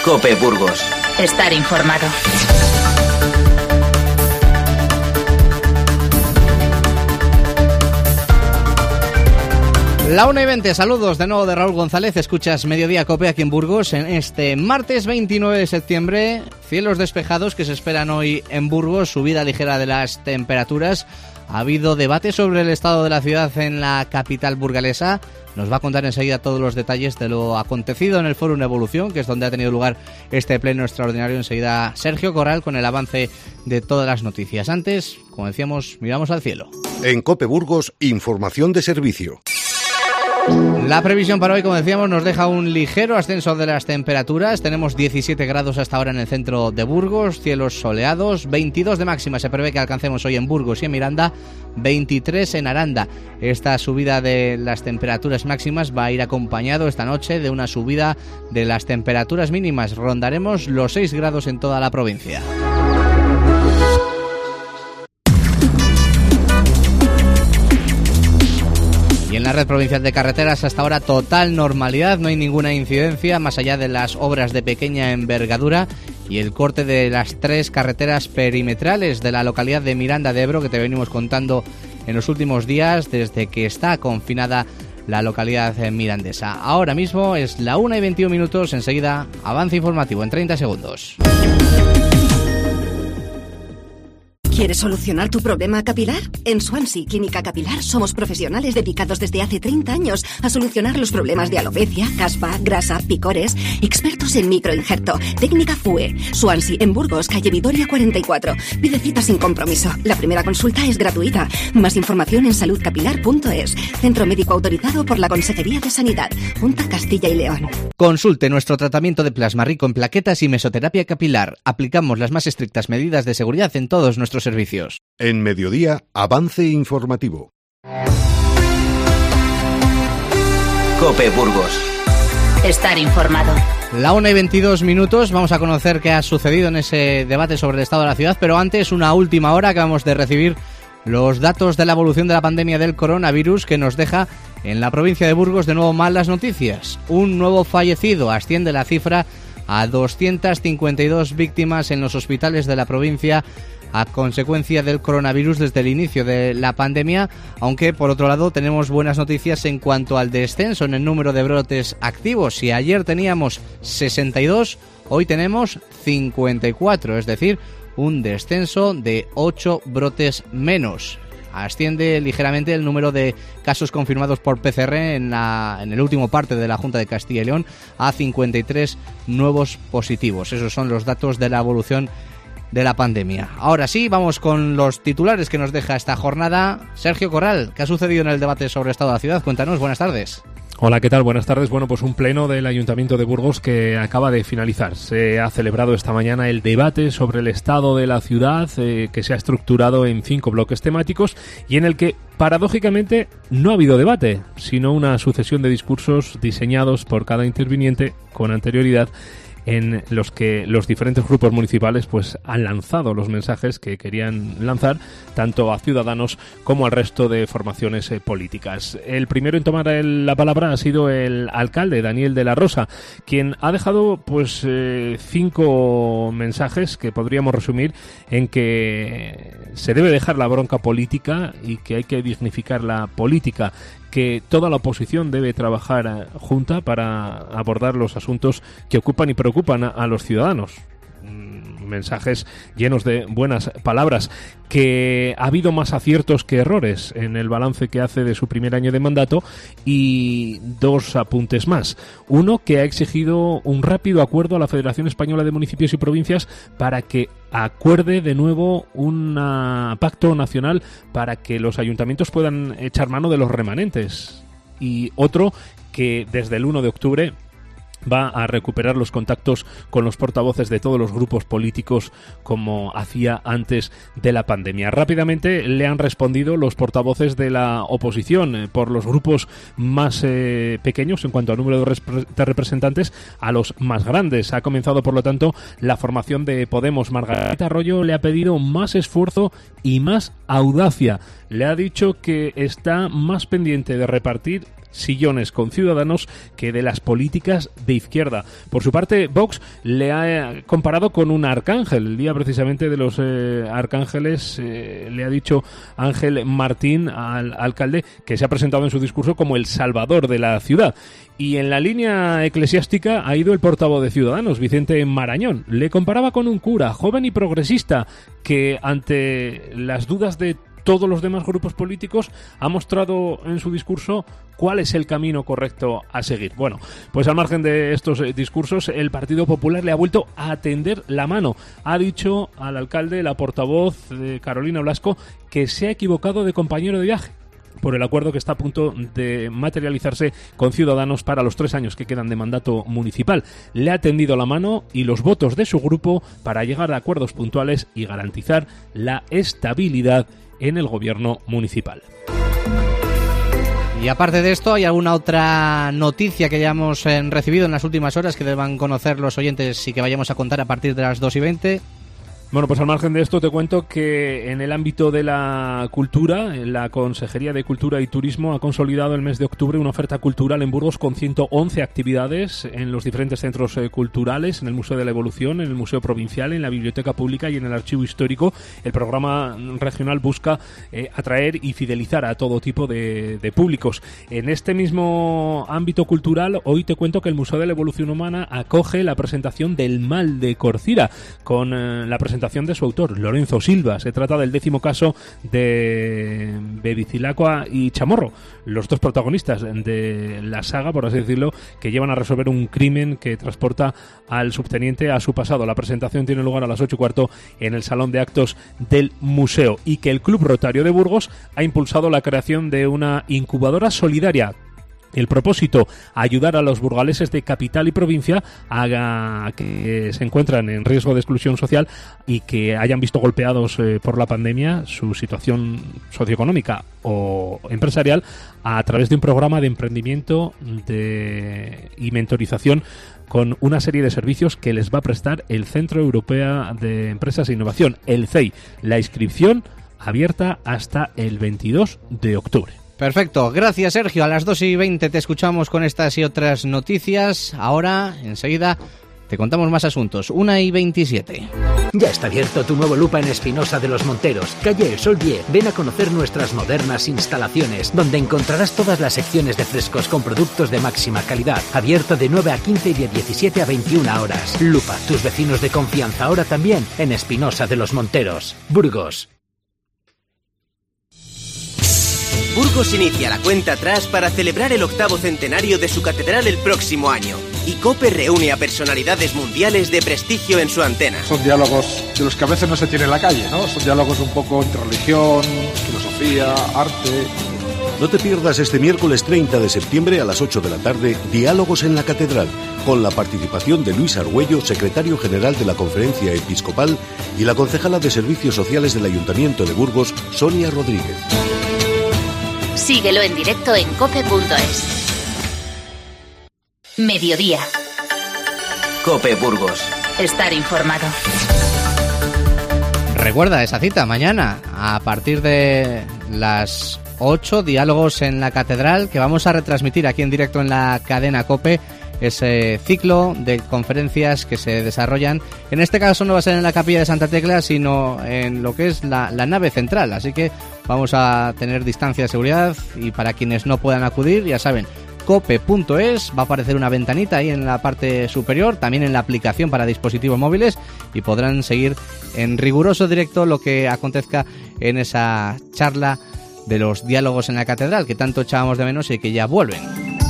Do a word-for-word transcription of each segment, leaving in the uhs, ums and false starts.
COPE Burgos. Estar informado. La una y veinte, saludos de nuevo de Raúl González, escuchas Mediodía COPE aquí en Burgos en este martes veintinueve de septiembre, cielos despejados que se esperan hoy en Burgos, subida ligera de las temperaturas. Ha habido debate sobre el estado de la ciudad en la capital burgalesa. Nos va a contar enseguida todos los detalles de lo acontecido en el Fórum Evolución, que es donde ha tenido lugar este pleno extraordinario. Enseguida Sergio Corral con el avance de todas las noticias. Antes, como decíamos, miramos al cielo. En COPE Burgos, información de servicio. La previsión para hoy, como decíamos, nos deja un ligero ascenso de las temperaturas. Tenemos diecisiete grados hasta ahora en el centro de Burgos, cielos soleados, veintidós de máxima se prevé que alcancemos hoy en Burgos y en Miranda, veintitrés en Aranda. Esta subida de las temperaturas máximas va a ir acompañado esta noche de una subida de las temperaturas mínimas. Rondaremos los seis grados en toda la provincia. Y en la red provincial de carreteras hasta ahora total normalidad, no hay ninguna incidencia más allá de las obras de pequeña envergadura y el corte de las tres carreteras perimetrales de la localidad de Miranda de Ebro que te venimos contando en los últimos días desde que está confinada la localidad mirandesa. Ahora mismo es la una y veintiún minutos, enseguida avance informativo en treinta segundos. ¿Quieres solucionar tu problema capilar? En Swansea Clínica Capilar somos profesionales dedicados desde hace treinta años a solucionar los problemas de alopecia, caspa, grasa, picores, expertos en microinjerto, técnica F U E. Swansea en Burgos, calle Vitoria cuarenta y cuatro. Pide cita sin compromiso. La primera consulta es gratuita. Más información en salud capilar punto es. Centro médico autorizado por la Consejería de Sanidad, Junta Castilla y León. Consulte nuestro tratamiento de plasma rico en plaquetas y mesoterapia capilar. Aplicamos las más estrictas medidas de seguridad en todos nuestros servicios. En Mediodía, avance informativo. COPE Burgos. Estar informado. La una y veintidós minutos, vamos a conocer qué ha sucedido en ese debate sobre el estado de la ciudad, pero antes una última hora, acabamos de recibir los datos de la evolución de la pandemia del coronavirus que nos deja en la provincia de Burgos de nuevo malas noticias. Un nuevo fallecido, asciende la cifra a doscientas cincuenta y dos víctimas en los hospitales de la provincia a consecuencia del coronavirus desde el inicio de la pandemia, aunque por otro lado tenemos buenas noticias en cuanto al descenso en el número de brotes activos. Si ayer teníamos sesenta y dos, hoy tenemos cincuenta y cuatro, es decir, un descenso de ocho brotes menos. Asciende ligeramente el número de casos confirmados por P C R en, la, en el último parte de la Junta de Castilla y León a cincuenta y tres nuevos positivos. Esos son los datos de la evolución de la pandemia. Ahora sí, vamos con los titulares que nos deja esta jornada. Sergio Corral, ¿qué ha sucedido en el debate sobre el estado de la ciudad? Cuéntanos, buenas tardes. Hola, ¿qué tal? Buenas tardes. Bueno, pues un pleno del Ayuntamiento de Burgos que acaba de finalizar. Se ha celebrado esta mañana el debate sobre el estado de la ciudad, eh, que se ha estructurado en cinco bloques temáticos y en el que, paradójicamente, no ha habido debate, sino una sucesión de discursos diseñados por cada interviniente con anterioridad, en los que los diferentes grupos municipales pues han lanzado los mensajes que querían lanzar tanto a ciudadanos como al resto de formaciones eh, políticas. El primero en tomar el, la palabra ha sido el alcalde Daniel de la Rosa, quien ha dejado pues eh, cinco mensajes que podríamos resumir en que se debe dejar la bronca política y que hay que dignificar la política, que toda la oposición debe trabajar junta para abordar los asuntos que ocupan y preocupan a, a los ciudadanos. Mensajes llenos de buenas palabras, que ha habido más aciertos que errores en el balance que hace de su primer año de mandato, y dos apuntes más. Uno, que ha exigido un rápido acuerdo a la Federación Española de Municipios y Provincias para que acuerde de nuevo un pacto nacional para que los ayuntamientos puedan echar mano de los remanentes. Y otro, que desde el uno de octubre va a recuperar los contactos con los portavoces de todos los grupos políticos como hacía antes de la pandemia. Rápidamente le han respondido los portavoces de la oposición eh, por los grupos más eh, pequeños en cuanto al número de, repre- de representantes a los más grandes. Ha comenzado, por lo tanto, la formación de Podemos. Margarita Arroyo le ha pedido más esfuerzo y más audacia. Le ha dicho que está más pendiente de repartir sillones con Ciudadanos que de las políticas de izquierda. Por su parte, Vox le ha comparado con un arcángel. El día precisamente de los eh, arcángeles eh, le ha dicho Ángel Martín al alcalde que se ha presentado en su discurso como el salvador de la ciudad. Y en la línea eclesiástica ha ido el portavoz de Ciudadanos, Vicente Marañón. Le comparaba con un cura joven y progresista que ante las dudas de todos los demás grupos políticos ha mostrado en su discurso cuál es el camino correcto a seguir. Bueno, pues al margen de estos eh, discursos, el Partido Popular le ha vuelto a tender la mano. Ha dicho al alcalde, la portavoz de Carolina Blasco, que se ha equivocado de compañero de viaje por el acuerdo que está a punto de materializarse con Ciudadanos para los tres años que quedan de mandato municipal. Le ha tendido la mano y los votos de su grupo para llegar a acuerdos puntuales y garantizar la estabilidad en el gobierno municipal. Y aparte de esto, ¿hay alguna otra noticia que hayamos eh, recibido en las últimas horas que deban conocer los oyentes y que vayamos a contar a partir de las dos y veinte? Bueno, pues al margen de esto te cuento que en el ámbito de la cultura, la Consejería de Cultura y Turismo ha consolidado el mes de octubre una oferta cultural en Burgos con ciento once actividades en los diferentes centros eh, culturales, en el Museo de la Evolución, en el Museo Provincial, en la Biblioteca Pública y en el Archivo Histórico. El programa regional busca eh, atraer y fidelizar a todo tipo de, de públicos. En este mismo ámbito cultural, hoy te cuento que el Museo de la Evolución Humana acoge la presentación del Mal de Corcira, con eh, la presentación de su autor, Lorenzo Silva. Se trata del décimo caso de Bebicilacqua y Chamorro, los dos protagonistas de la saga, por así decirlo, que llevan a resolver un crimen que transporta al subteniente a su pasado. La presentación tiene lugar a las ocho y cuarto en el Salón de Actos del Museo, y que el Club Rotario de Burgos ha impulsado la creación de una incubadora solidaria. El propósito, ayudar a los burgaleses de capital y provincia a que se encuentran en riesgo de exclusión social y que hayan visto golpeados eh, por la pandemia su situación socioeconómica o empresarial a través de un programa de emprendimiento de, y mentorización con una serie de servicios que les va a prestar el Centro Europeo de Empresas e Innovación, el C E I. La inscripción abierta hasta el veintidós de octubre. Perfecto, gracias Sergio. A las dos y veinte te escuchamos con estas y otras noticias. Ahora, enseguida, te contamos más asuntos. una y veintisiete. Ya está abierto tu nuevo Lupa en Espinosa de los Monteros, calle El Sol diez. Ven a conocer nuestras modernas instalaciones, donde encontrarás todas las secciones de frescos con productos de máxima calidad. Abierto de nueve a quince y de diecisiete a veintiuna horas. Lupa, tus vecinos de confianza, ahora también en Espinosa de los Monteros, Burgos. Burgos inicia la cuenta atrás para celebrar el octavo centenario de su catedral el próximo año. Y COPE reúne a personalidades mundiales de prestigio en su antena. Son diálogos de los que a veces no se tiene en la calle, ¿no? Son diálogos un poco entre religión, filosofía, arte. No te pierdas este miércoles treinta de septiembre a las ocho de la tarde Diálogos en la Catedral, con la participación de Luis Argüello, secretario general de la Conferencia Episcopal, y la concejala de Servicios Sociales del Ayuntamiento de Burgos, Sonia Rodríguez. Síguelo en directo en cope punto es. Mediodía. COPE Burgos. Estar informado. Recuerda esa cita, mañana, a partir de las ocho, Diálogos en la Catedral, que vamos a retransmitir aquí en directo en la cadena COPE, ese ciclo de conferencias que se desarrollan. En este caso no va a ser en la capilla de Santa Tecla, sino en lo que es la, la nave central, así que vamos a tener distancia de seguridad, y para quienes no puedan acudir, ya saben, cope punto es, va a aparecer una ventanita ahí en la parte superior, también en la aplicación para dispositivos móviles, y podrán seguir en riguroso directo lo que acontezca en esa charla de los Diálogos en la Catedral, que tanto echábamos de menos y que ya vuelven.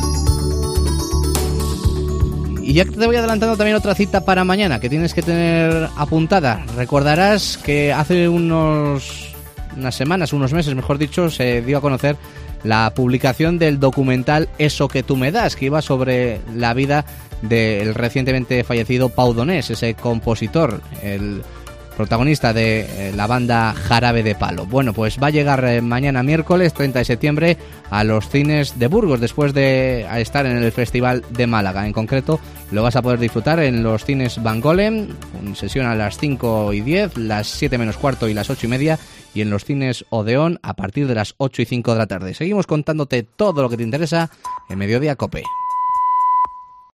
Y ya te voy adelantando también otra cita para mañana que tienes que tener apuntada. Recordarás que hace unos unas semanas, unos meses mejor dicho, se dio a conocer la publicación del documental Eso que tú me das, que iba sobre la vida del recientemente fallecido Pau Donés, ese compositor, el protagonista de eh, la banda Jarabe de Palo. Bueno, pues va a llegar eh, mañana miércoles treinta de septiembre a los cines de Burgos, después de estar en el Festival de Málaga. En concreto, lo vas a poder disfrutar en los cines Van Golem, con sesión a las cinco y diez, las siete menos cuarto y las ocho y media, y en los cines Odeón a partir de las ocho y cinco de la tarde. Seguimos contándote todo lo que te interesa en Mediodía Cope.